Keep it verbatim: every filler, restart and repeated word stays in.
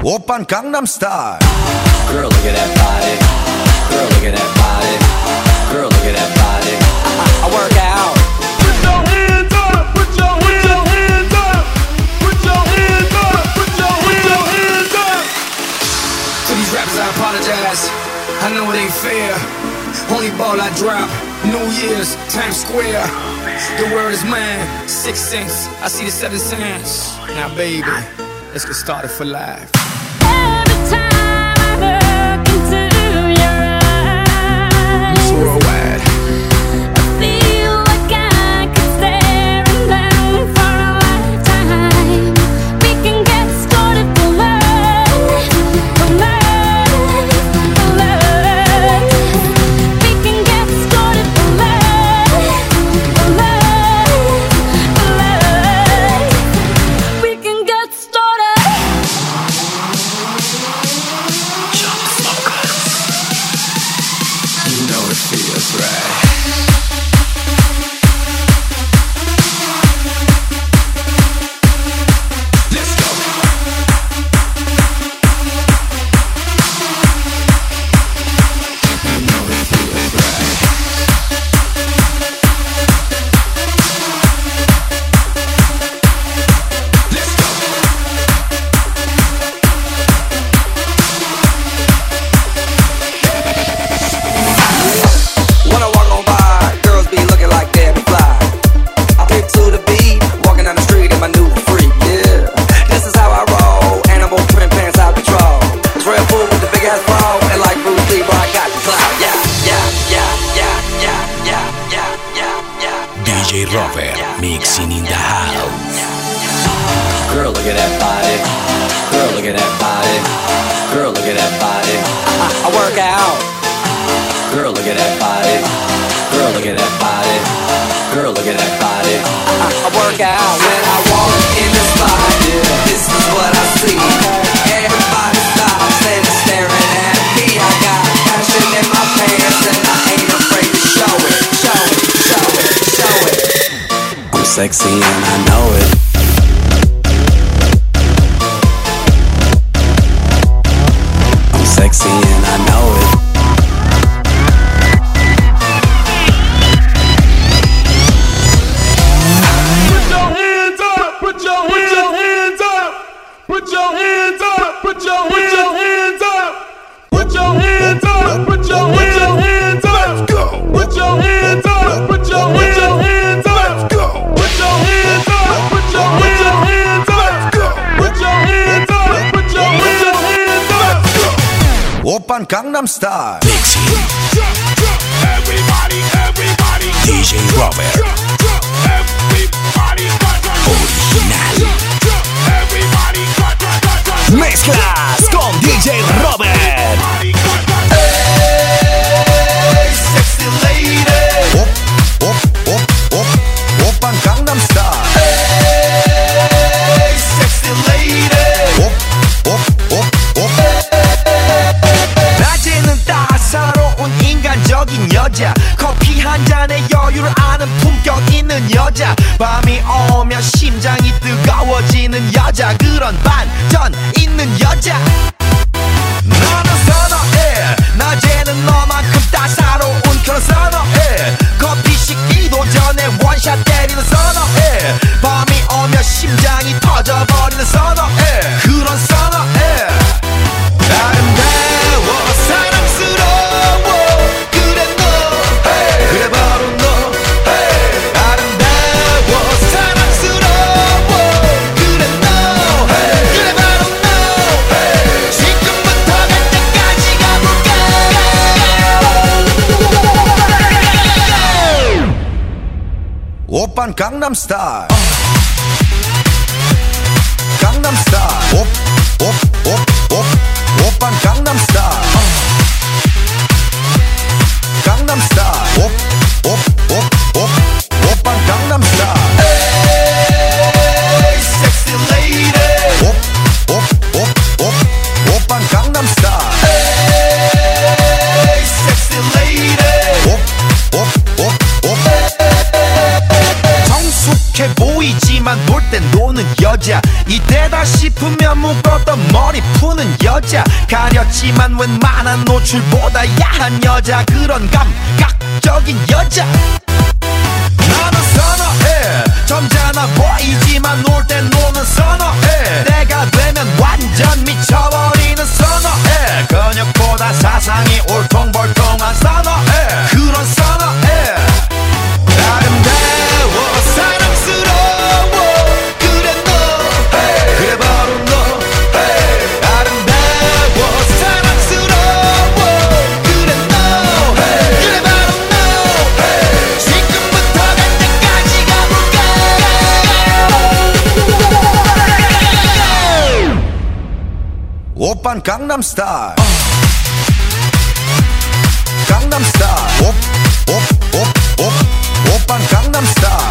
오빤 강남스타일. Girl, look at that body. Girl, look at that body. Girl, look at that body. I, I, I work out. Put your hands up. Put your, put your hands up. Put your hands up. Put your, put your hands up. To these rappers, I apologize. I know it ain't fair. Only ball I drop. New Year's, Times Square. The word is mine. Six cents. I see the seven cents. Now, baby, let's get started for life. Every time I look into your eyes, It's worldwide. I feel like I could stare at them for a lifetime. We can get started for love, for love, for love. We can get started for love, for love, for love. We can get started. You know it feels right. Let's go. You know it feels right. Let's go. When I walk on by, girls be looking like Debbie Fly. I pick to the beat, walking down the street in my new freak, yeah. This is how I roll, animal print pants I patrol. It's Red Bull with the big ass bra, and like Bruce Lee, bro, I got the clout. Yeah, yeah, yeah, yeah, yeah, yeah, yeah, yeah, yeah. D J Robert, mixing in the house. Girl, look at that body. Girl, look at that body. Girl, look at that body. I, I, I work out. Girl, look at that body. Girl, look at that body. Girl, look at that body. I, I, I work out when I walk in the spot. Yeah, this is what I see. Everybody stops and is staring at me. I got passion in my pants and I ain't afraid to show it, show it, show it, show it. I'm sexy and I know it. I'm sexy and I know it. Put your hands up. Put your, put your hands up. Put your hands up. Put your, put your hands up. Put your hands up. Put your, put your hands up. Put your hands up. Put your, put your hands up. Put your hands up. Put your, put your hands up. Put your hands up. Put your, put your hands up. 오빤 강남스타일. Mixing Everybody, everybody, D J Robert, everybody, original. everybody, Mezclas con D J Robert. Hey, sexy lady. 오, 오, 오, 오, 오빤 강남스타일. Hey, sexy lady. 오, 오, 오, 오. 낮에는 따사로운 인간적인 여자, 커피 한 잔에 여유를 아는 품격 있는 여자, 밤이 오면 심장이 뜨거워지는 여자, 그런 반전 있는 여자. 나는 선호해, 낮에는 너만큼 따사로운 그런 선호해. 커피 식기도 전에 원샷 때리는 선호해. 밤이 오면 심장이 터져버리는 선호해. 그런 선호해. 아름다워 사랑스러워 그래 너 hey. 그래 바로 너 hey. 아름다워 사랑스러워 그래 너 hey. 그래 바로 너 hey. 지금부터 갈 때까지 가볼까. 오빤 강남스타일. 강남스타일. 오, 오, 오, 오. 오빤 강남스타일. 강남스타일. 오, 오, 오, 오. 오빤 강남스타일. Hey, sexy lady. 오, 오, 오, 오. 오빤 강남스타일. Hey, sexy lady. 오, 오, 오, 오. 성숙해 보이지만 놀 땐 노는 여자, 이때다 싶으면 묵 하지만 웬만한 노출보다 야한 여자 그런 감각적인 여자 나는 선어해 점잖아 보이지만 놀 땐 노는 선어해 내가 되면 완전 미쳐버리는 선어해 근육보다 사상이 올통벌통한 선어해 그런 선어해 아름다워 사랑스러워 그래 너 hey. 그래 바로 너 hey. 아름다워 사랑스러워 그래 너 hey. 그래 바로 너 hey. 지금부터 갈 때까지 가볼까 오빤 강남스타일 강남스타일 오, 오, 오, 오, 오빤 강남스타일